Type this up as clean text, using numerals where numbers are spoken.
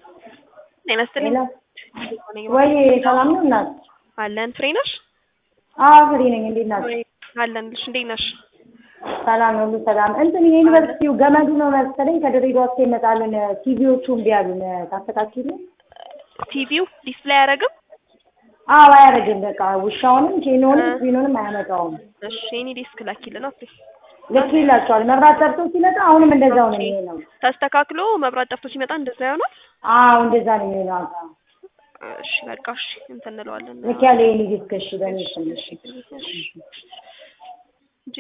ነመስልኝ ወይ ሰላም ነው እናት አለን ፍሬ ነሽ? አዎ ፍሬ ነኝ። እንዴት ናችሁ? አለንልሽ። እንዴት ነሽ? ሰላም ነው ሰላም። እንትን የዩኒቨርሲቲው ገመዱ ነው መሰለኝ ከድሬዳዋ እስከ ይመጣልን ቲቪዎቹ እንዴ ያሉን ታስተካክሉ። ቲቪው ዲስፕሌይ አያረግም? አዎ አያረግም። በቃ ውሻውንም ኬኖንም ቪኖንም አያመጣውም። እሺ እኔ ዲስክ ላኪልን ነው ልክ ይላችኋል። መብራት ጠፍቶ ሲመጣ አሁንም እንደዛው ነው የሚሆነው። ተስተካክሎ መብራት ጠፍቶ ሲመጣ እንደዛ ይሆናል? አዎ እንደዛ ነው የሚሆነው። እሺ በቃ እሺ እንትን እንለዋለን። ልክ ያለ የኔ ዲስክ እሺ በእኔ